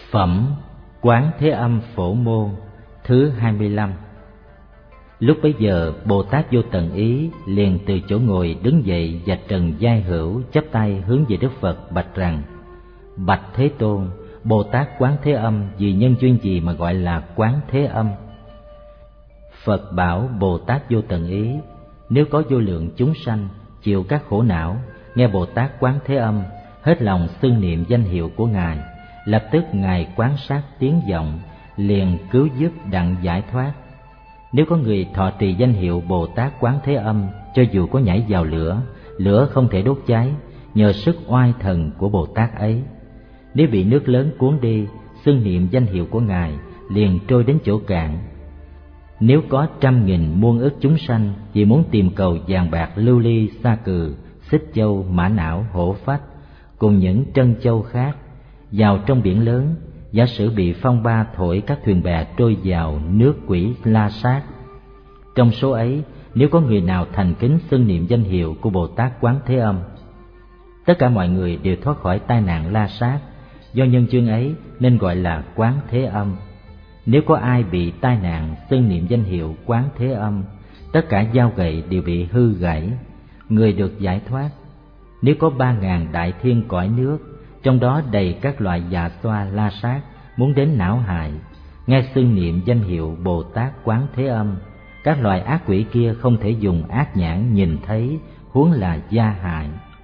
Phẩm Quán Thế Âm Phổ Môn thứ 25. Lúc bấy giờ Bồ Tát Vô Tận Ý liền từ chỗ ngồi đứng dậy và trần vai hữu chắp tay hướng về Đức Phật bạch rằng: Bạch Thế Tôn, Bồ Tát Quán Thế Âm vì nhân duyên gì mà gọi là Quán Thế Âm? Phật bảo Bồ Tát Vô Tận Ý: Nếu có vô lượng chúng sanh chịu các khổ não, nghe Bồ Tát Quán Thế Âm, hết lòng xưng niệm danh hiệu của Ngài, lập tức Ngài quan sát tiếng vọng, liền cứu giúp đặng giải thoát. Nếu có người thọ trì danh hiệu Bồ Tát Quán Thế Âm, cho dù có nhảy vào lửa, lửa không thể đốt cháy, nhờ sức oai thần của Bồ Tát ấy. Nếu bị nước lớn cuốn đi, xưng niệm danh hiệu của Ngài, liền trôi đến chỗ cạn. Nếu có 100.000 muôn ức chúng sanh vì muốn tìm cầu vàng bạc lưu ly sa cừ, xích châu, mã não, hổ phách cùng những trân châu khác vào trong biển lớn, giả sử bị phong ba thổi các thuyền bè trôi vào nước quỷ la sát. Trong số ấy, nếu có người nào thành kính xưng niệm danh hiệu của Bồ Tát Quán Thế Âm, tất cả mọi người đều thoát khỏi tai nạn la sát. Do nhân duyên ấy nên gọi là Quán Thế Âm. Nếu có ai bị tai nạn xưng niệm danh hiệu Quán Thế Âm, tất cả dao gậy đều bị hư gãy, người được giải thoát. Nếu có 3.000 đại thiên cõi nước, trong đó đầy các loại già xoa la sát muốn đến não hại, nghe xưng niệm danh hiệu Bồ Tát Quán Thế Âm, các loài ác quỷ kia không thể dùng ác nhãn nhìn thấy, huống là gia hại.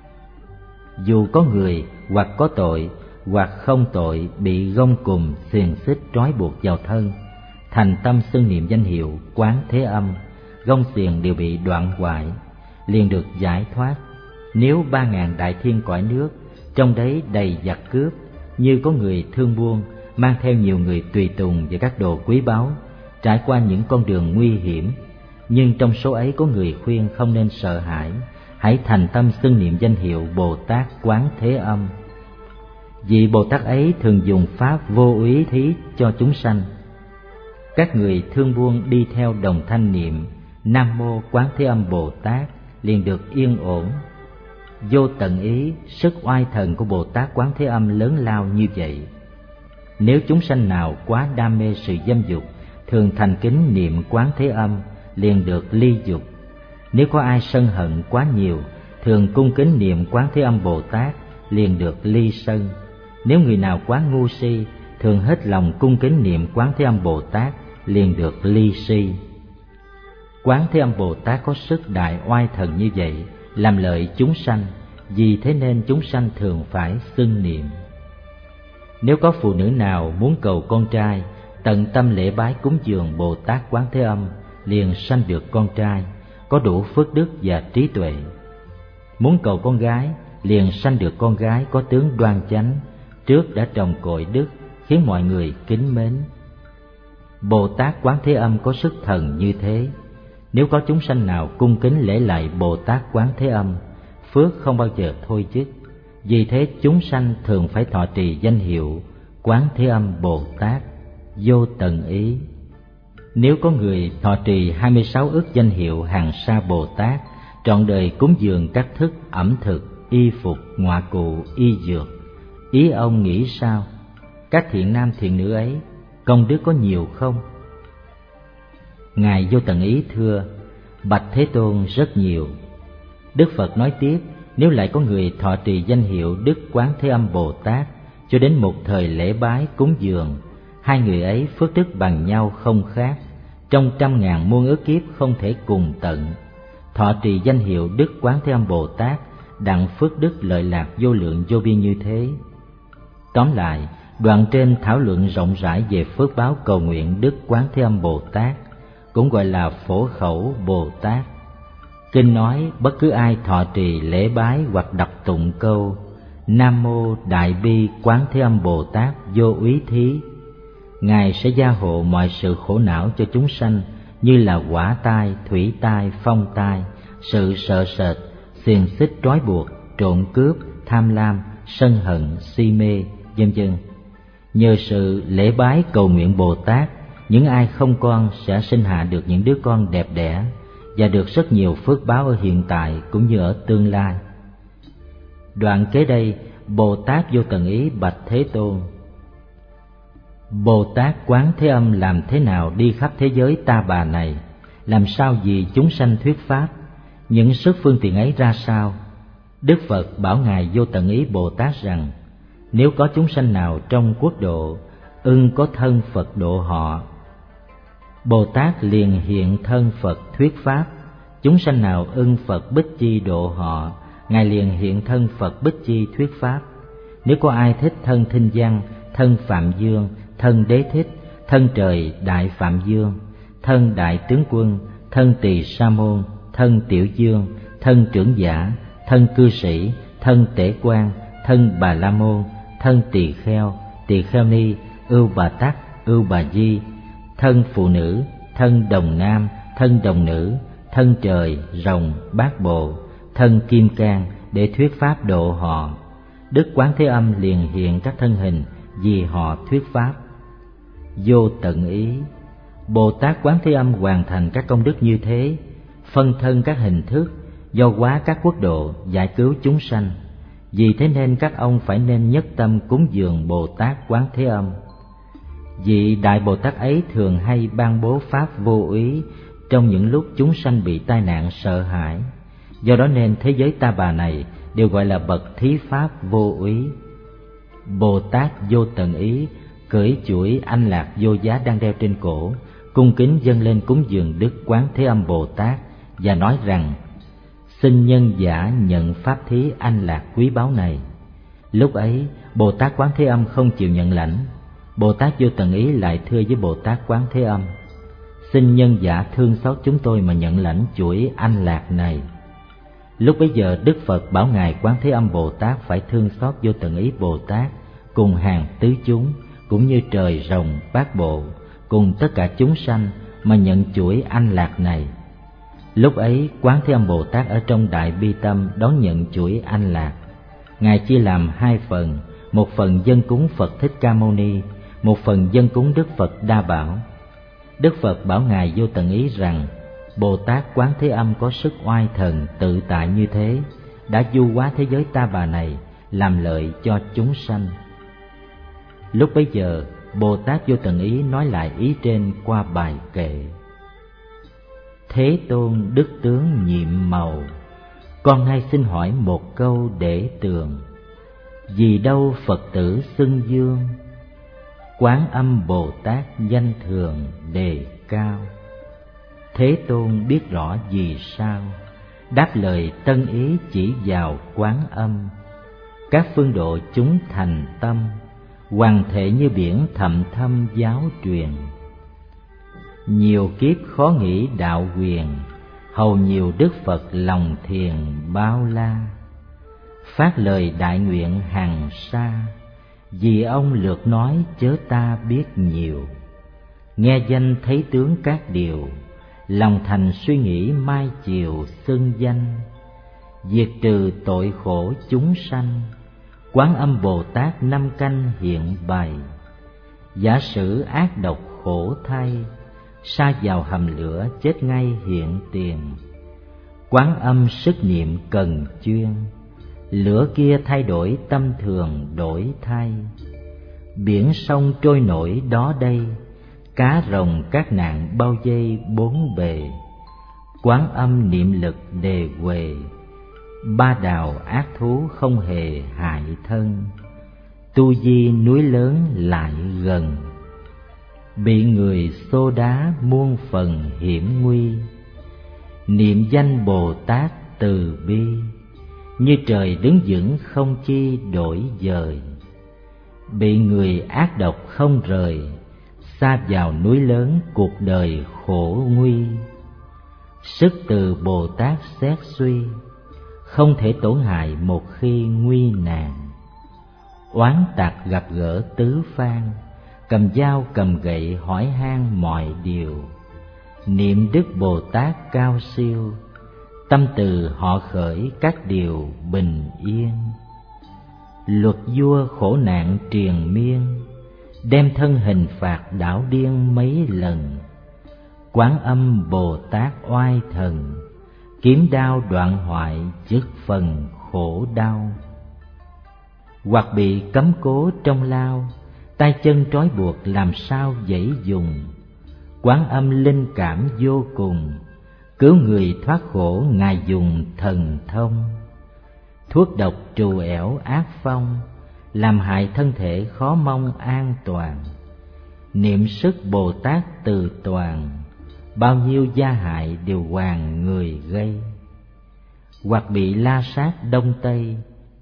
Dù có người hoặc có tội hoặc không tội bị gông cùm xiềng xích trói buộc vào thân, thành tâm xưng niệm danh hiệu Quán Thế Âm, gông xiềng đều bị đoạn hoại, liền được giải thoát. Nếu 3.000 đại thiên cõi nước, trong đấy đầy giặc cướp, như có người thương buôn mang theo nhiều người tùy tùng và các đồ quý báu, trải qua những con đường nguy hiểm, nhưng trong số ấy có người khuyên không nên sợ hãi, hãy thành tâm xưng niệm danh hiệu Bồ Tát Quán Thế Âm. Vì Bồ Tát ấy thường dùng pháp vô úy thí cho chúng sanh. Các người thương buôn đi theo đồng thanh niệm Nam Mô Quán Thế Âm Bồ Tát liền được yên ổn. Vô tận ý, sức oai thần của Bồ Tát Quán Thế Âm lớn lao như vậy. Nếu chúng sanh nào quá đam mê sự dâm dục, thường thành kính niệm Quán Thế Âm, liền được ly dục. Nếu có ai sân hận quá nhiều, thường cung kính niệm Quán Thế Âm Bồ Tát, liền được ly sân. Nếu người nào quá ngu si, thường hết lòng cung kính niệm Quán Thế Âm Bồ Tát, liền được ly si. Quán Thế Âm Bồ Tát có sức đại oai thần như vậy, làm lợi chúng sanh, vì thế nên chúng sanh thường phải xưng niệm. Nếu có phụ nữ nào muốn cầu con trai, tận tâm lễ bái cúng dường Bồ Tát Quán Thế Âm, liền sanh được con trai, có đủ phước đức và trí tuệ. Muốn cầu con gái, liền sanh được con gái có tướng đoan chánh, trước đã trồng cội đức, khiến mọi người kính mến. Bồ Tát Quán Thế Âm có sức thần như thế. Nếu có chúng sanh nào cung kính lễ lạy Bồ Tát Quán Thế Âm, phước không bao giờ thôi dứt. Vì thế chúng sanh thường phải thọ trì danh hiệu Quán Thế Âm Bồ Tát Vô Tận Ý. Nếu có người thọ trì 26 ức danh hiệu Hàng Sa Bồ Tát, trọn đời cúng dường các thức ẩm thực, y phục, ngoại cụ, y dược, ý ông nghĩ sao? Các thiện nam thiện nữ ấy công đức có nhiều không? Ngài Vô Tận Ý thưa: Bạch Thế Tôn, rất nhiều. Đức Phật nói tiếp: Nếu lại có người thọ trì danh hiệu Đức Quán Thế Âm Bồ Tát, cho đến một thời lễ bái cúng dường, hai người ấy phước đức bằng nhau không khác, trong 100.000 muôn ức kiếp không thể cùng tận. Thọ trì danh hiệu Đức Quán Thế Âm Bồ Tát, đặng phước đức lợi lạc vô lượng vô biên như thế. Tóm lại, đoạn trên thảo luận rộng rãi về phước báo cầu nguyện Đức Quán Thế Âm Bồ Tát, cũng gọi là Phổ Khẩu Bồ Tát. Kinh nói bất cứ ai thọ trì lễ bái hoặc đọc tụng câu Nam Mô Đại Bi Quán Thế Âm Bồ Tát Vô Úy Thí, Ngài sẽ gia hộ mọi sự khổ não cho chúng sanh, như là hỏa tai, thủy tai, phong tai, sự sợ sệt, xiềng xích trói buộc, trộm cướp, tham lam, sân hận, si mê, vân vân. Nhờ sự lễ bái cầu nguyện Bồ Tát, những ai không con sẽ sinh hạ được những đứa con đẹp đẽ và được rất nhiều phước báo ở hiện tại cũng như ở tương lai. Đoạn kế đây, Bồ Tát Vô Tận Ý bạch Thế Tôn: Bồ Tát Quán Thế Âm làm thế nào đi khắp thế giới ta bà này, làm sao vì chúng sanh thuyết pháp, những sức phương tiện ấy ra sao? Đức Phật bảo Ngài Vô Tận Ý Bồ Tát rằng, nếu có chúng sanh nào trong quốc độ ưng có thân Phật độ họ, Bồ Tát liền hiện thân Phật thuyết pháp. Chúng sanh nào ưng Phật Bích Chi độ họ, Ngài liền hiện thân Phật Bích Chi thuyết pháp. Nếu có ai thích thân Thinh Văn, thân Phạm Dương, thân Đế Thích, thân Trời Đại Phạm Dương, thân Đại Tướng Quân, thân Tỳ Sa Môn, thân Tiểu Dương, thân Trưởng Giả, thân Cư Sĩ, thân Tể Quan, thân Bà La Môn, thân Tỳ Kheo Ni, Ưu Bà Tắc, Ưu Bà Di, thân Phụ Nữ, thân Đồng Nam, thân Đồng Nữ, thân Trời, Rồng, Bát Bộ, thân Kim Cang để thuyết pháp độ họ, Đức Quán Thế Âm liền hiện các thân hình vì họ thuyết pháp. Vô Tận Ý, Bồ Tát Quán Thế Âm hoàn thành các công đức như thế, phân thân các hình thức, do hóa các quốc độ, giải cứu chúng sanh. Vì thế nên các ông phải nên nhất tâm cúng dường Bồ Tát Quán Thế Âm. Vị Đại Bồ Tát ấy thường hay ban bố pháp vô úy trong những lúc chúng sanh bị tai nạn sợ hãi. Do đó nên thế giới ta bà này đều gọi là bậc thí pháp vô úy. Bồ Tát Vô Tận Ý cưỡi chuỗi anh lạc vô giá đang đeo trên cổ, cung kính dâng lên cúng dường Đức Quán Thế Âm Bồ Tát và nói rằng: xin nhân giả nhận pháp thí anh lạc quý báu này. Lúc ấy Bồ Tát Quán Thế Âm không chịu nhận lãnh. Bồ Tát Vô Tận Ý lại thưa với Bồ Tát Quán Thế Âm: xin nhân giả thương xót chúng tôi mà nhận lãnh chuỗi anh lạc này. Lúc bấy giờ Đức Phật bảo Ngài Quán Thế Âm Bồ Tát phải thương xót Vô Tận Ý Bồ Tát cùng hàng tứ chúng, cũng như trời, rồng, bát bộ, cùng tất cả chúng sanh mà nhận chuỗi anh lạc này. Lúc ấy Quán Thế Âm Bồ Tát ở trong đại bi tâm đón nhận chuỗi anh lạc. Ngài chia làm hai phần, một phần dâng cúng Phật Thích Ca Mâu Ni, một phần dâng cúng Đức Phật Đa Bảo. Đức Phật bảo Ngài Vô Tận Ý rằng: Bồ Tát Quán Thế Âm có sức oai thần tự tại như thế, đã du hóa thế giới ta bà này, làm lợi cho chúng sanh. Lúc bấy giờ Bồ Tát Vô Tận Ý nói lại ý trên qua bài kệ: Thế Tôn đức tướng nhiệm màu, con nay xin hỏi một câu để tường. Vì đâu Phật tử xưng dương, Quán Âm Bồ Tát danh thường đề cao. Thế Tôn biết rõ vì sao, đáp lời tân ý chỉ vào Quán Âm. Các phương độ chúng thành tâm, hoàng thể như biển thậm thâm giáo truyền. Nhiều kiếp khó nghĩ đạo quyền, hầu nhiều Đức Phật lòng thiền bao la. Phát lời đại nguyện hằng sa, vì ông lượt nói chớ ta biết nhiều. Nghe danh thấy tướng các điều, lòng thành suy nghĩ mai chiều xưng danh. Diệt trừ tội khổ chúng sanh, Quán Âm Bồ Tát năm canh hiện bày. Giả sử ác độc khổ thay, sa vào hầm lửa chết ngay hiện tiền. Quán Âm sức niệm cần chuyên, lửa kia thay đổi tâm thường đổi thay. Biển sông trôi nổi đó đây, cá rồng các nạn bao vây bốn bề. Quán Âm niệm lực đề huề, ba đào ác thú không hề hại thân. Tu di núi lớn lại gần, bị người xô đá muôn phần hiểm nguy. Niệm danh Bồ Tát từ bi, như trời đứng vững không chi đổi dời. Bị người ác độc không rời, sa vào núi lớn cuộc đời khổ nguy. Sức từ Bồ Tát xét suy, không thể tổn hại một khi nguy nạn. Oán tặc gặp gỡ tứ phương, cầm dao cầm gậy hỏi han mọi điều. Niệm Đức Bồ Tát cao siêu, tâm từ họ khởi các điều bình yên. Luật vua khổ nạn triền miên, đem thân hình phạt đảo điên mấy lần. Quán Âm Bồ Tát oai thần, kiếm đao đoạn hoại dứt phần khổ đau. Hoặc bị cấm cố trong lao, tay chân trói buộc làm sao dãy dùng. Quán Âm linh cảm vô cùng, cứu người thoát khổ Ngài dùng thần thông. Thuốc độc trù ẻo ác phong, làm hại thân thể khó mong an toàn. Niệm sức Bồ Tát từ toàn, bao nhiêu gia hại đều hoàn người gây. Hoặc bị la sát đông tây,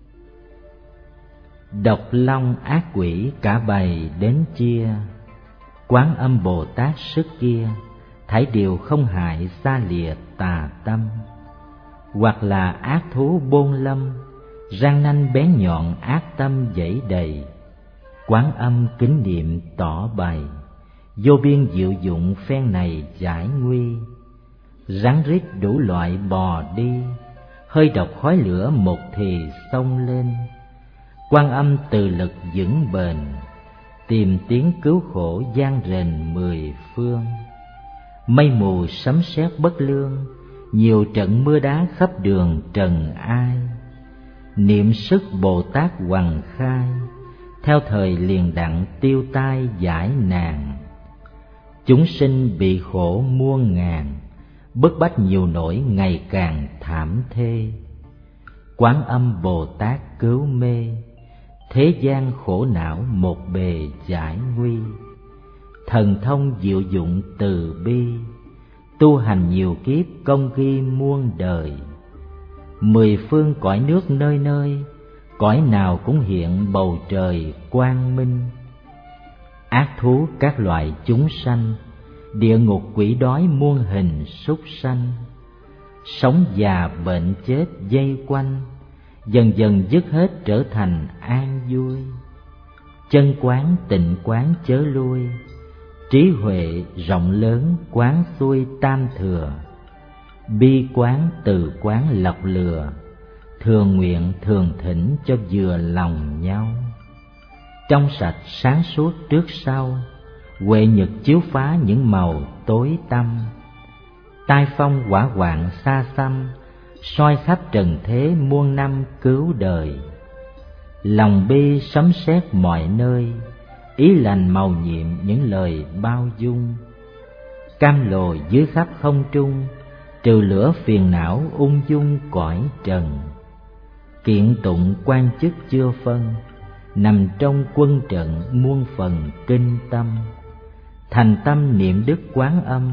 độc long ác quỷ cả bầy đến chia. Quán Âm Bồ Tát sức kia, thảy điều không hại xa lìa tà tâm. Hoặc là ác thú bôn lâm, răng nanh bén nhọn ác tâm dẫy đầy. Quán Âm kính niệm tỏ bày, vô biên diệu dụng phen này giải nguy. Rắn rít đủ loại bò đi, hơi độc khói lửa một thì xông lên. Quan Âm từ lực vững bền, tìm tiếng cứu khổ gian rền mười phương. Mây mù sấm sét bất lương, nhiều trận mưa đá khắp đường trần ai. Niệm sức Bồ Tát hoằng khai, theo thời liền đặng tiêu tai giải nạn. Chúng sinh bị khổ muôn ngàn, bức bách nhiều nỗi ngày càng thảm thê. Quán Âm Bồ Tát cứu mê, thế gian khổ não một bề giải nguy. Thần thông diệu dụng từ bi, tu hành nhiều kiếp công ghi muôn đời. Mười phương cõi nước nơi nơi, cõi nào cũng hiện bầu trời quang minh. Ác thú các loại chúng sanh, địa ngục quỷ đói muôn hình súc sanh. Sống già bệnh chết dây quanh, dần dần dứt hết trở thành an vui. Chân quán tịnh quán chớ lui, trí huệ rộng lớn quán xuôi tam thừa. Bi quán từ quán lọc lừa, thường nguyện thường thỉnh cho vừa lòng nhau. Trong sạch sáng suốt trước sau, huệ nhật chiếu phá những màu tối tăm. Tai phong hỏa hoạn xa xăm, soi khắp trần thế muôn năm cứu đời. Lòng bi sấm sét mọi nơi, ý lành màu nhiệm những lời bao dung. Cam lồ dưới khắp không trung, trừ lửa phiền não ung dung cõi trần. Kiện tụng quan chức chưa phân, nằm trong quân trận muôn phần kinh tâm. Thành tâm niệm đức Quán Âm,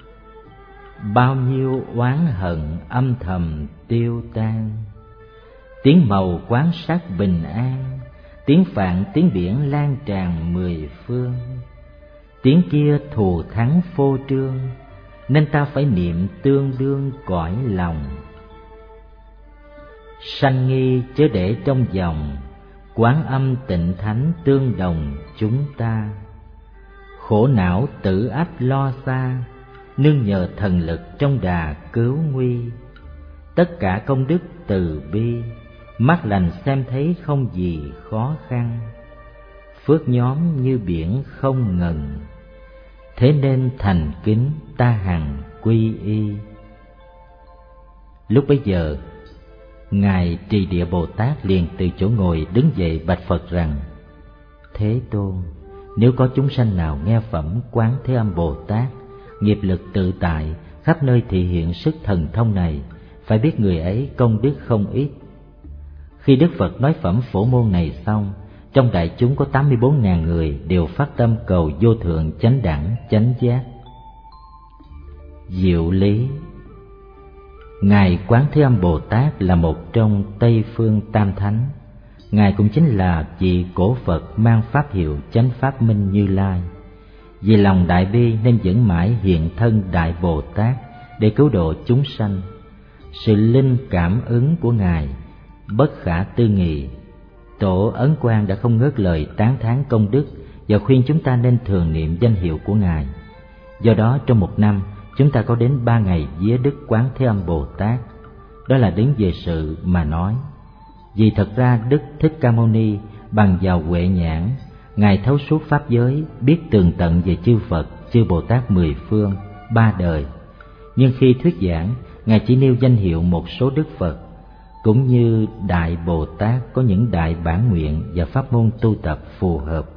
bao nhiêu oán hận âm thầm tiêu tan. Tiếng màu quán sát bình an, tiếng phạn tiếng biển lan tràn mười phương. Tiếng kia thù thắng phô trương, nên ta phải niệm tương đương cõi lòng. Sanh nghi chớ để trong lòng, Quán Âm tịnh thánh tương đồng chúng ta. Khổ não tử ách lo xa, nương nhờ thần lực trong đà cứu nguy. Tất cả công đức từ bi, mắt lành xem thấy không gì khó khăn. Phước nhóm như biển không ngần, thế nên thành kính ta hằng quy y. Lúc bấy giờ, Ngài Trì Địa Bồ Tát liền từ chỗ ngồi đứng dậy bạch Phật rằng: Thế Tôn, nếu có chúng sanh nào nghe phẩm Quán Thế Âm Bồ Tát, nghiệp lực tự tại, khắp nơi thị hiện sức thần thông này, phải biết người ấy công đức không ít. Khi Đức Phật nói phẩm phổ môn này xong, trong đại chúng có 84.000 người đều phát tâm cầu vô thượng chánh đẳng chánh giác. Diệu lý: Ngài Quán Thế Âm Bồ Tát là một trong Tây Phương Tam Thánh. Ngài cũng chính là vị cổ Phật mang pháp hiệu Chánh Pháp Minh Như Lai. Vì lòng đại bi nên vẫn mãi hiện thân Đại Bồ Tát để cứu độ chúng sanh. Sự linh cảm ứng của Ngài bất khả tư nghị. Tổ Ấn Quang đã không ngớt lời tán thán công đức và khuyên chúng ta nên thường niệm danh hiệu của Ngài. Do đó trong một năm chúng ta có đến 3 ngày vía Đức Quán Thế Âm Bồ Tát. Đó là đứng về sự mà nói. Vì thật ra Đức Thích Ca Mâu Ni bằng vào huệ nhãn, Ngài thấu suốt pháp giới, biết tường tận về chư Phật, chư Bồ Tát mười phương, 3 đời. Nhưng khi thuyết giảng, Ngài chỉ nêu danh hiệu một số Đức Phật, cũng như Đại Bồ Tát có những đại bản nguyện và pháp môn tu tập phù hợp,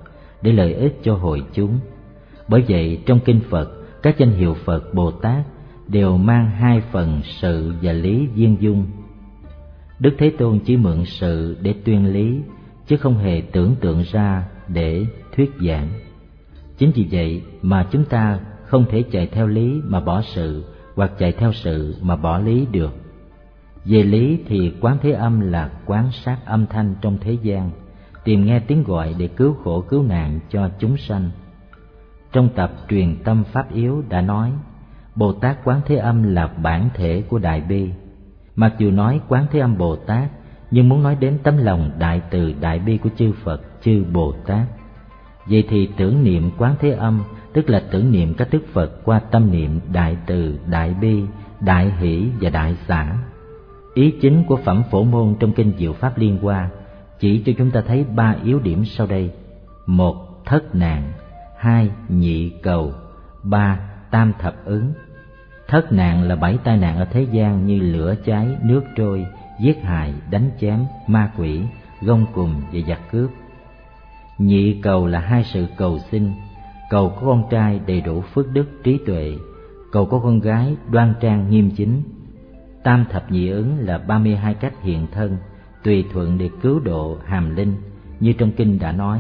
để lợi ích cho hội chúng. Bởi vậy trong kinh Phật, các danh hiệu Phật Bồ Tát đều mang hai phần sự và lý viên dung. Đức Thế Tôn chỉ mượn sự để tuyên lý, chứ không hề tưởng tượng ra để thuyết giảng. Chính vì vậy mà chúng ta không thể chạy theo lý mà bỏ sự, hoặc chạy theo sự mà bỏ lý được. Về lý thì Quán Thế Âm là quán sát âm thanh trong thế gian, tìm nghe tiếng gọi để cứu khổ cứu nạn cho chúng sanh. Trong tập Truyền Tâm Pháp Yếu đã nói, Bồ Tát Quán Thế Âm là bản thể của Đại Bi. Mặc dù nói Quán Thế Âm Bồ Tát, nhưng muốn nói đến tấm lòng đại từ đại bi của chư Phật, chư Bồ Tát. Vậy thì tưởng niệm Quán Thế Âm tức là tưởng niệm các đức Phật qua tâm niệm đại từ, đại bi, đại hỷ và đại xả. Ý chính của phẩm Phổ Môn trong kinh Diệu Pháp Liên Hoa chỉ cho chúng ta thấy ba yếu điểm sau đây: 1. Thất nạn, 2. Nhị cầu, 3. Tam thập ứng. Thất nạn là 7 tai nạn ở thế gian như lửa cháy, nước trôi, giết hại, đánh chém, ma quỷ, gông cùm và giặc cướp. Nhị cầu là 2 sự cầu xin: cầu có con trai đầy đủ phước đức trí tuệ, cầu có con gái đoan trang nghiêm chính. Tam thập nhị ứng là 32 cách hiện thân, tùy thuận để cứu độ hàm linh, như trong kinh đã nói.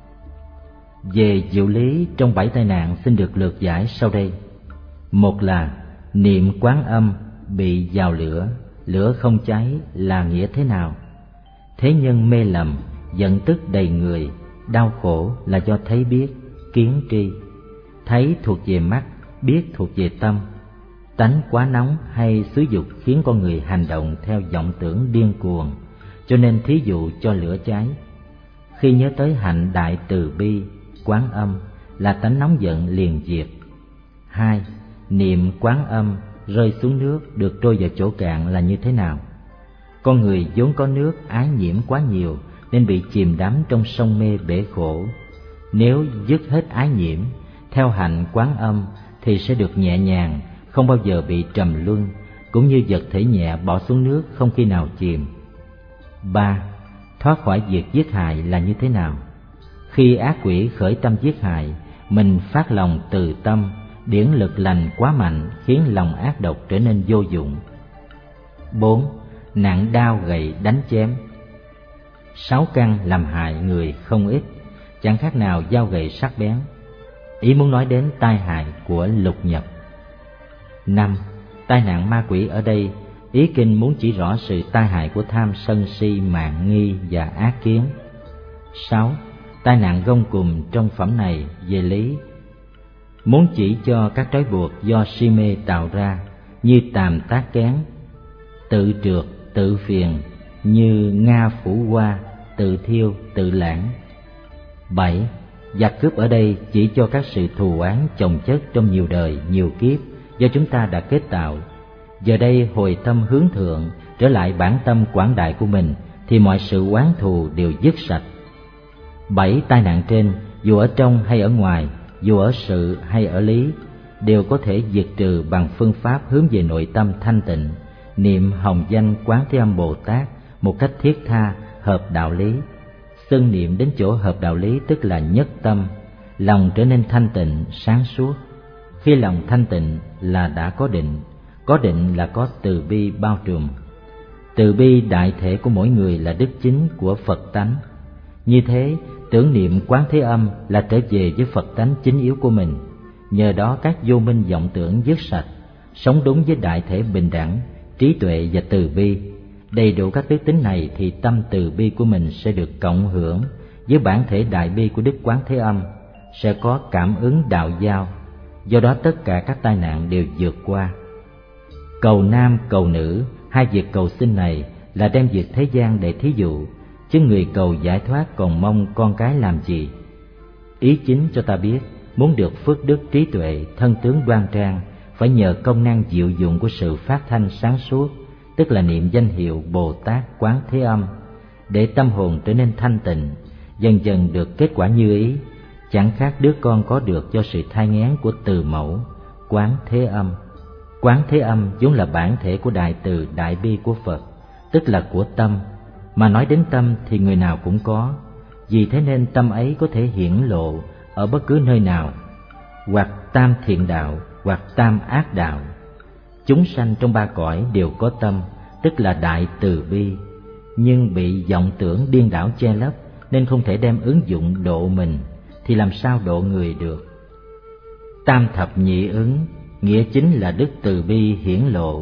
Về diệu lý trong 7 tai nạn xin được lược giải sau đây. Một là niệm Quán Âm bị vào lửa, lửa không cháy là nghĩa thế nào? Thế nhân mê lầm, giận tức đầy người, đau khổ là do thấy biết, kiến tri. Thấy thuộc về mắt, biết thuộc về tâm. Tánh quá nóng hay xúi dục khiến con người hành động theo vọng tưởng điên cuồng, cho nên thí dụ cho lửa cháy. Khi nhớ tới hạnh đại từ bi, Quán Âm là tánh nóng giận liền diệt. 2. Niệm Quán Âm rơi xuống nước được trôi vào chỗ cạn là như thế nào? Con người vốn có nước ái nhiễm quá nhiều nên bị chìm đắm trong sông mê bể khổ. Nếu dứt hết ái nhiễm, theo hạnh Quán Âm thì sẽ được nhẹ nhàng, không bao giờ bị trầm luân, cũng như vật thể nhẹ bỏ xuống nước không khi nào chìm. 3. Thoát khỏi việc giết hại là như thế nào? Khi ác quỷ khởi tâm giết hại, mình phát lòng từ tâm, điển lực lành quá mạnh khiến lòng ác độc trở nên vô dụng. 4. Nặng đao gậy đánh chém. 6 căn làm hại người không ít, chẳng khác nào dao gậy sắc bén. Ý muốn nói đến tai hại của lục nhập. 5. Tai nạn ma quỷ ở đây, ý kinh muốn chỉ rõ sự tai hại của tham sân si mạn nghi và ác kiến. 6. Tai nạn gông cùm trong phẩm này về lý, muốn chỉ cho các trói buộc do si mê tạo ra, như tàm tác kén, tự trượt, tự phiền, như nga phủ hoa, tự thiêu, tự lãng. 7. Giặc cướp ở đây chỉ cho các sự thù oán chồng chất trong nhiều đời, nhiều kiếp do chúng ta đã kết tạo. Giờ đây hồi tâm hướng thượng, trở lại bản tâm quảng đại của mình, thì mọi sự oán thù đều dứt sạch. 7 tai nạn trên, dù ở trong hay ở ngoài, dù ở sự hay ở lý, đều có thể diệt trừ bằng phương pháp hướng về nội tâm thanh tịnh, niệm hồng danh Quán Thế Âm Bồ Tát một cách thiết tha, hợp đạo lý. Xưng niệm đến chỗ hợp đạo lý tức là nhất tâm, lòng trở nên thanh tịnh, sáng suốt. Khi lòng thanh tịnh là đã có định là có từ bi bao trùm. Từ bi đại thể của mỗi người là đức chính của Phật tánh. Như thế, tưởng niệm Quán Thế Âm là trở về với Phật tánh chính yếu của mình. Nhờ đó các vô minh vọng tưởng dứt sạch, sống đúng với đại thể bình đẳng, trí tuệ và từ bi. Đầy đủ các đức tính này thì tâm từ bi của mình sẽ được cộng hưởng với bản thể đại bi của Đức Quán Thế Âm, sẽ có cảm ứng đạo giao. Do đó tất cả các tai nạn đều vượt qua. Cầu nam cầu nữ, hai việc cầu xin này là đem việc thế gian để thí dụ, chứ người cầu giải thoát còn mong con cái làm gì? Ý chính cho ta biết, muốn được phước đức trí tuệ, thân tướng đoan trang, phải nhờ công năng diệu dụng của sự phát thanh sáng suốt, tức là niệm danh hiệu Bồ Tát Quán Thế Âm, để tâm hồn trở nên thanh tịnh, dần dần được kết quả như ý, chẳng khác đứa con có được do sự thai nghén của từ mẫu Quán Thế Âm. Quán Thế Âm vốn là bản thể của đại từ đại bi của Phật, tức là của tâm. Mà nói đến tâm thì người nào cũng có, Vì thế nên tâm ấy có thể hiển lộ ở bất cứ nơi nào, hoặc tam thiện đạo, hoặc tam ác đạo. Chúng sanh trong ba cõi đều có tâm, tức là đại từ bi, nhưng bị vọng tưởng điên đảo che lấp nên không thể đem ứng dụng độ mình, thì làm sao độ người được. Tam thập nhị ứng nghĩa chính là đức từ bi hiển lộ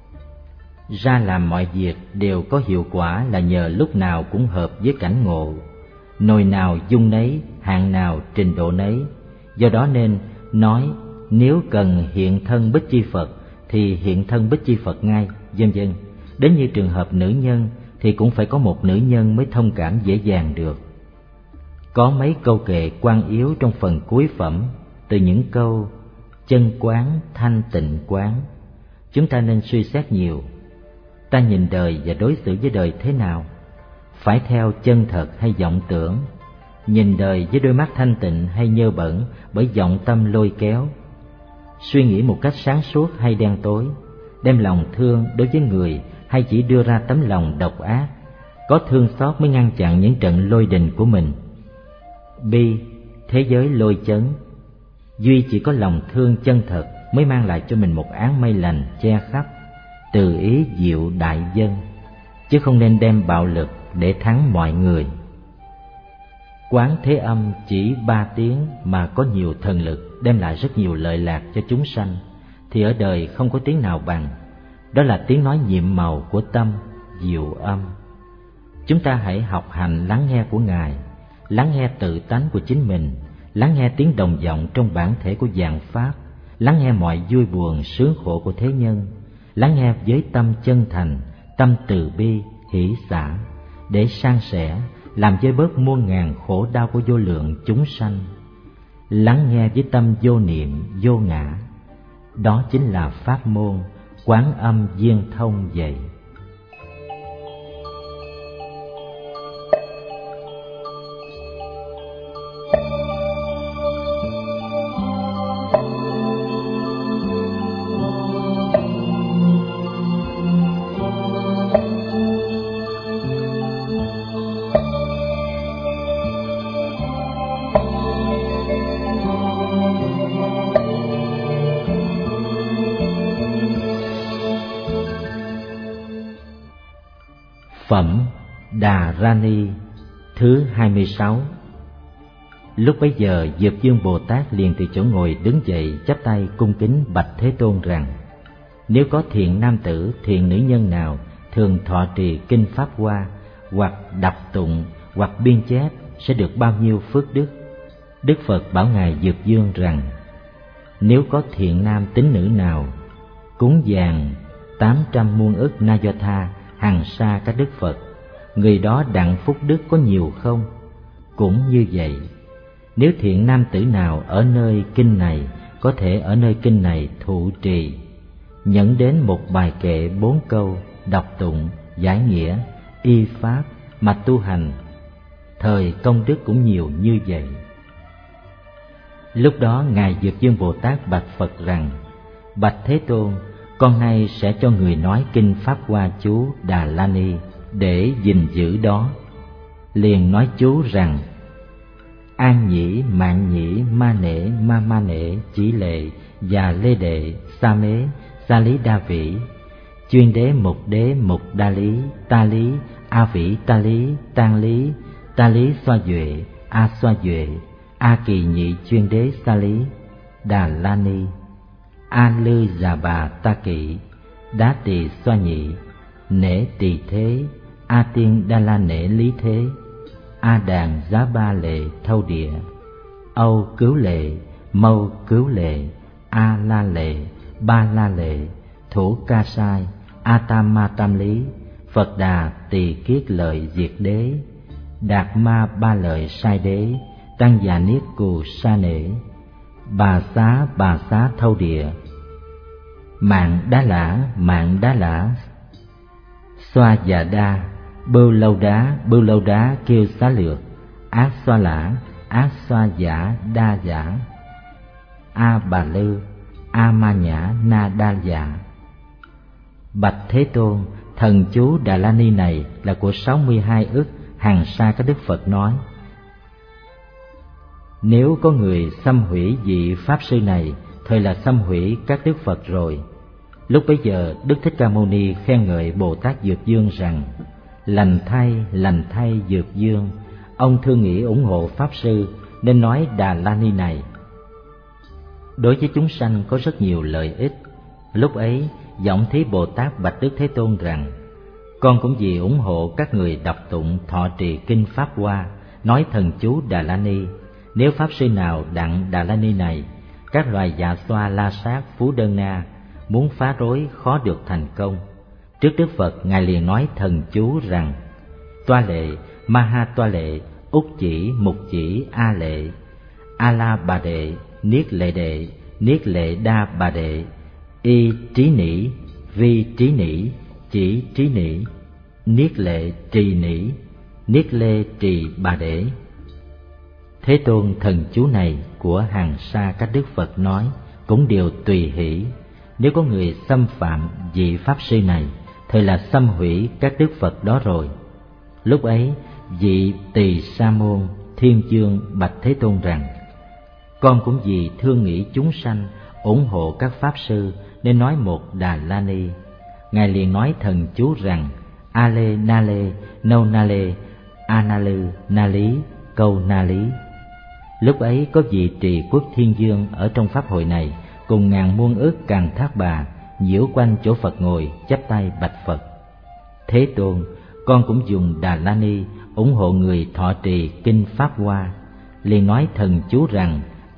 ra, làm mọi việc đều có hiệu quả là nhờ lúc nào cũng hợp với cảnh ngộ, nồi nào dung nấy, hạng nào trình độ nấy. Do đó nên nói nếu cần hiện thân Bích Chi Phật thì hiện thân Bích Chi Phật ngay, vân vân. Đến như trường hợp nữ nhân thì cũng phải có một nữ nhân mới thông cảm dễ dàng được. Có mấy câu kệ quan yếu trong phần cuối phẩm, từ những câu chân quán, thanh tịnh quán. Chúng ta nên suy xét nhiều. Ta nhìn đời và đối xử với đời thế nào? Phải theo chân thật hay vọng tưởng? Nhìn đời với đôi mắt thanh tịnh hay nhơ bẩn bởi vọng tâm lôi kéo? Suy nghĩ một cách sáng suốt hay đen tối? Đem lòng thương đối với người hay chỉ đưa ra tấm lòng độc ác? Có thương xót mới ngăn chặn những trận lôi đình của mình. Bi, thế giới lôi chấn. Duy chỉ có lòng thương chân thật mới mang lại cho mình một áng mây lành che khắp, từ ý diệu đại dân, chứ không nên đem bạo lực để thắng mọi người. Quán Thế Âm chỉ 3 tiếng mà có nhiều thần lực, đem lại rất nhiều lợi lạc cho chúng sanh, thì ở đời không có tiếng nào bằng. Đó là tiếng nói nhiệm màu của tâm, diệu âm. Chúng ta hãy học hành lắng nghe của Ngài, lắng nghe tự tánh của chính mình, lắng nghe tiếng đồng vọng trong bản thể của vạn pháp, lắng nghe mọi vui buồn sướng khổ của thế nhân, lắng nghe với tâm chân thành, tâm từ bi, hỷ xả, để san sẻ, làm vơi bớt muôn ngàn khổ đau của vô lượng chúng sanh. Lắng nghe với tâm vô niệm, vô ngã. Đó chính là pháp môn Quán Âm Viên Thông vậy. Phẩm Đà Rani thứ 26. Lúc bấy giờ Dược Dương Bồ Tát liền từ chỗ ngồi đứng dậy, chắp tay cung kính bạch Thế Tôn rằng: nếu có thiện nam tử, thiện nữ nhân nào thường thọ trì kinh Pháp Hoa, hoặc đọc tụng, hoặc biên chép, sẽ được bao nhiêu phước đức? Đức Phật bảo ngài Dược Dương rằng: nếu có thiện nam tín nữ nào cúng dường 800 muôn ức na do tha hằng sa các đức Phật, người đó đặng phúc đức có nhiều không? Cũng như vậy, nếu thiện nam tử nào ở nơi kinh này có thể ở nơi kinh này thụ trì, nhẫn đến một bài kệ 4 câu, đọc tụng, giải nghĩa, y pháp mà tu hành, thời công đức cũng nhiều như vậy. Lúc đó ngài Dược Dương Bồ Tát bạch Phật rằng: bạch Thế Tôn, con nay sẽ cho người nói kinh Pháp Hoa chú Đà La Ni để gìn giữ đó. Liền nói chú rằng: an nhĩ, mạng nhĩ, ma nể, ma nể, chỉ lệ, già lê đệ, sa mế, sa lý đa vĩ, chuyên đế, mục đa lý, ta lý, a vĩ ta lý, ta lý xoa duệ, a xoa duệ, a kỳ nhị chuyên đế sa lý, Đà La Ni, a lư già bà ta kỵ, đá tỳ xoa nhị, nể tỳ thế, a tiên đa la nể lý thế, a đàn giá ba lệ thâu địa, âu cứu lệ, mâu cứu lệ, a la lệ, ba la lệ, thủ ca sai, a tam ma tam lý, Phật đà tỳ kiết lợi diệt đế, đạt ma ba lợi sai đế, tăng già niết cù sa nể, bà xá thâu địa, mạng đá lã, xoa già đa, bưu lâu đá kêu xá lược, ác xoa lã, ác xoa giả đa giả, a bà lư, a ma nhã na đa dạ. Bạch Thế Tôn, thần chú Đà La Ni này là của 62 ức hàng sa các đức Phật nói, Nếu có người xâm hủy vị Pháp Sư này, thời là xâm hủy các Đức Phật rồi. Lúc bấy giờ Đức Thích Ca Mâu Ni khen ngợi Bồ Tát Dược Dương rằng: lành thay Dược Dương, ông thương nghĩ ủng hộ Pháp Sư nên nói Đà La Ni này. Đối với chúng sanh có rất nhiều lợi ích. Lúc ấy Giọng Thí Bồ Tát bạch Đức Thế Tôn rằng: con cũng vì ủng hộ các người đọc tụng thọ trì kinh Pháp Hoa, nói thần chú Đà La Ni. Nếu Pháp Sư nào đặng Đà La Ni này, các loài dạ xoa, la sát, phú đơn na muốn phá rối khó được thành công. Trước Đức Phật, Ngài liền nói thần chú rằng: toa lệ, ma ha toa lệ, úc chỉ, mục chỉ, a lệ, a la bà đệ, niết lệ đa bà đệ, y trí nỉ, vi trí nỉ, chỉ trí nỉ, niết lệ trì nỉ, niết lê trì bà đệ. Thế Tôn thần chú này của hàng sa các Đức Phật nói cũng đều tùy hỷ. Nếu có người xâm phạm vị Pháp Sư này, thời là xâm hủy các Đức Phật đó rồi. Lúc ấy vị Tỳ Sa Môn Thiên Dương bạch Thế Tôn rằng: con cũng vì thương nghĩ chúng sanh, ủng hộ các Pháp Sư nên nói một Đà La Ni. Ngài liền nói thần chú rằng: a lê na lê, nâu na lê, a na lư na lý, câu na lý. Lúc ấy có vị Trì Quốc Thiên Dương ở trong pháp hội này cùng ngàn muôn ức Càn Thác Bà nhiễu quanh chỗ Phật ngồi, chắp tay bạch Phật: Thế Tôn, con cũng dùng Đà La Ni ủng hộ người thọ trì kinh Pháp Hoa. Liền nói thần chú rằng: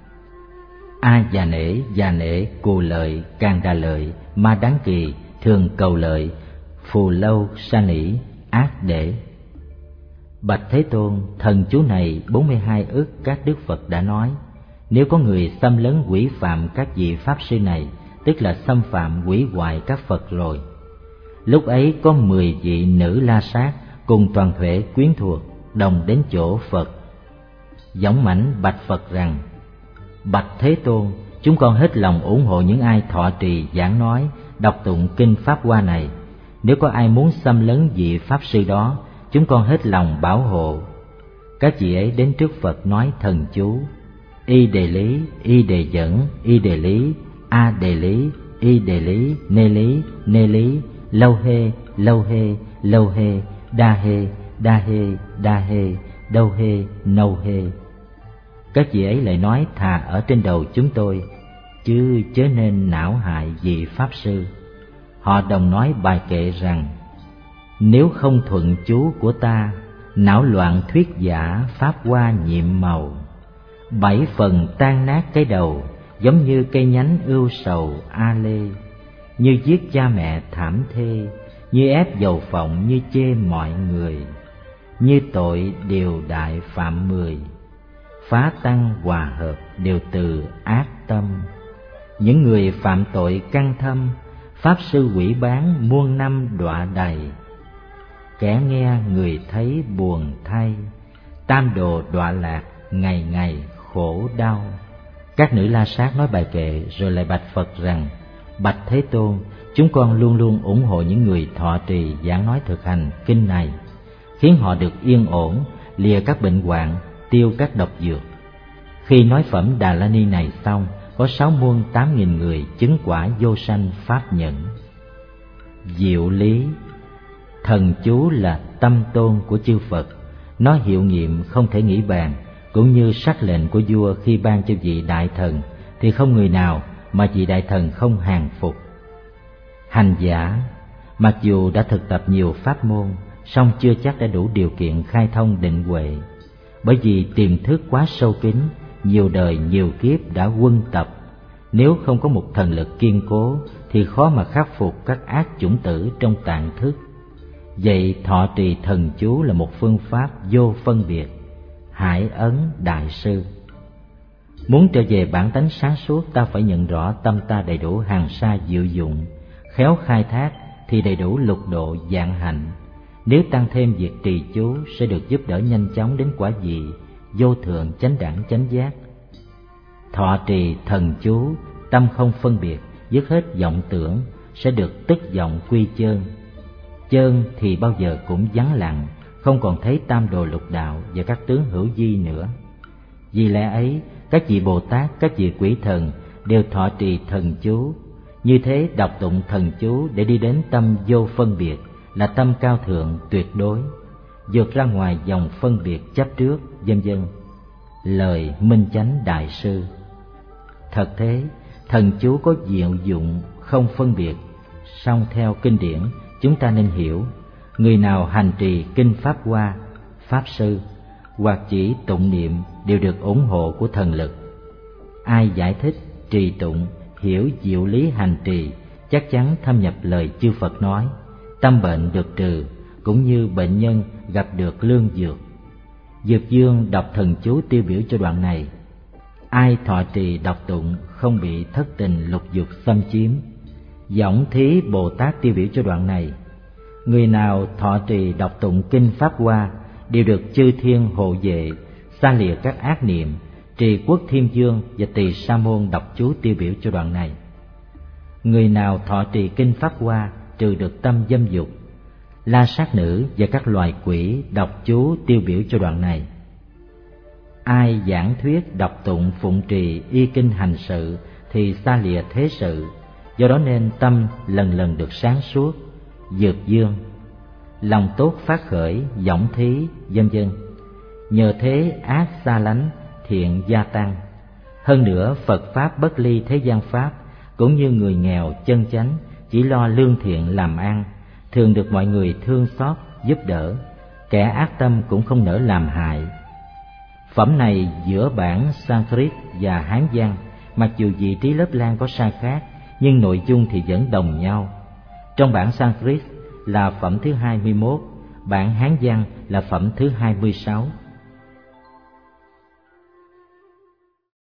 a già nể, cù lợi, càng đà lợi, ma đáng kỳ, thường cầu lợi, phù lâu, sa nỉ, ác để. Bạch Thế Tôn, thần chú này 42 ức các Đức Phật đã nói. Nếu có người xâm lấn quỷ phạm các vị Pháp Sư này, tức là xâm phạm hủy hoại các Phật rồi. Lúc ấy có 10 vị nữ la sát cùng toàn thể quyến thuộc đồng đến chỗ Phật, dõng mãnh bạch Phật rằng: bạch Thế Tôn, chúng con hết lòng ủng hộ những ai thọ trì giảng nói, đọc tụng kinh Pháp Hoa này. Nếu có ai muốn xâm lấn vị Pháp Sư đó, chúng con hết lòng bảo hộ. Các vị ấy đến trước Phật nói thần chú: y đề lý, y đề dẫn, y đề lý, a đề lý, y đề lý, nê lý, lâu hê, lâu hê, đa hê, đâu hê, nâu hê. Các vị ấy lại nói thà ở trên đầu chúng tôi, chứ chớ nên não hại vị Pháp Sư. Họ đồng nói bài kệ rằng: nếu không thuận chú của ta, não loạn thuyết giả, Pháp Hoa nhiệm màu. 7 phần tan nát cái đầu, giống như cây nhánh ưu sầu a lê. Như giết cha mẹ thảm thê, như ép dầu phộng, như chê mọi người. Như tội điều đại phạm 10, phá tăng hòa hợp đều từ ác tâm. Những người phạm tội căn thâm, Pháp Sư quỷ bán muôn năm đọa đầy. Kẻ nghe người thấy buồn thay, tam đồ đọa lạc ngày ngày khổ đau. Các nữ la sát nói bài kệ rồi lại bạch Phật rằng: bạch Thế Tôn, chúng con luôn luôn ủng hộ những người thọ trì giảng nói thực hành kinh này, khiến họ được yên ổn, lìa các bệnh hoạn, tiêu các độc dược. Khi nói phẩm Đà La Ni này xong, có 6 muôn 8.000 người chứng quả vô sanh pháp nhẫn. Diệu lý, thần chú là tâm tôn của chư Phật, nó hiệu nghiệm không thể nghĩ bàn, cũng như sắc lệnh của vua khi ban cho vị đại thần thì không người nào mà vị đại thần không hàng phục. Hành giả mặc dù đã thực tập nhiều pháp môn, song chưa chắc đã đủ điều kiện khai thông định huệ, bởi vì tiềm thức quá sâu kín, nhiều đời nhiều kiếp đã huân tập. Nếu không có một thần lực kiên cố thì khó mà khắc phục các ác chủng tử trong tạng thức. Vậy thọ trì thần chú là một phương pháp vô phân biệt. Hải Ấn Đại Sư: muốn trở về bản tánh sáng suốt, ta phải nhận rõ tâm ta đầy đủ hàng sa diệu dụng, khéo khai thác thì đầy đủ lục độ vạn hạnh. Nếu tăng thêm việc trì chú sẽ được giúp đỡ nhanh chóng đến quả vị vô thượng chánh đẳng chánh giác. Thọ trì thần chú, tâm không phân biệt, dứt hết vọng tưởng, sẽ được tức vọng quy chơn. Chơn thì bao giờ cũng vắng lặng, không còn thấy tam đồ lục đạo và các tướng hữu vi nữa. Vì lẽ ấy, các vị Bồ Tát, các vị quỷ thần đều thọ trì thần chú. Như thế đọc tụng thần chú để đi đến tâm vô phân biệt là tâm cao thượng tuyệt đối, vượt ra ngoài dòng phân biệt chấp trước, vân vân. Lời Minh Chánh Đại Sư. Thật thế, thần chú có diệu dụng không phân biệt, song theo kinh điển chúng ta nên hiểu, người nào hành trì kinh Pháp Hoa, Pháp Sư hoặc chỉ tụng niệm đều được ủng hộ của thần lực. Ai giải thích, trì tụng, hiểu diệu lý hành trì, chắc chắn thâm nhập lời chư Phật nói, tâm bệnh được trừ, cũng như bệnh nhân gặp được lương dược. Dược Dương đọc thần chú tiêu biểu cho đoạn này. Ai thọ trì đọc tụng không bị thất tình lục dục xâm chiếm. Võng Thí Bồ Tát tiêu biểu cho đoạn này. Người nào thọ trì đọc tụng kinh Pháp Hoa đều được chư thiên hộ vệ, xa lìa các ác niệm. Trì Quốc Thiên Dương và Tỳ Sa Môn đọc chú tiêu biểu cho đoạn này. Người nào thọ trì kinh Pháp Hoa trừ được tâm dâm dục. La Sát Nữ và các loài quỷ đọc chú tiêu biểu cho đoạn này. Ai giảng thuyết đọc tụng phụng trì y kinh hành sự thì xa lìa thế sự, do đó nên tâm lần lần được sáng suốt. Dược Dương. Lòng tốt phát khởi, võng thí, vân vân. Nhờ thế ác xa lánh, thiện gia tăng. Hơn nữa Phật Pháp bất ly thế gian Pháp, cũng như người nghèo chân chánh chỉ lo lương thiện làm ăn, thường được mọi người thương xót giúp đỡ, kẻ ác tâm cũng không nỡ làm hại. Phẩm này giữa bản Sanskrit và Hán văn, mặc dù vị trí lớp lang có sai khác, nhưng nội dung thì vẫn đồng nhau. Trong bản Sanskrit là phẩm thứ 21, bản Hán văn là phẩm thứ 26.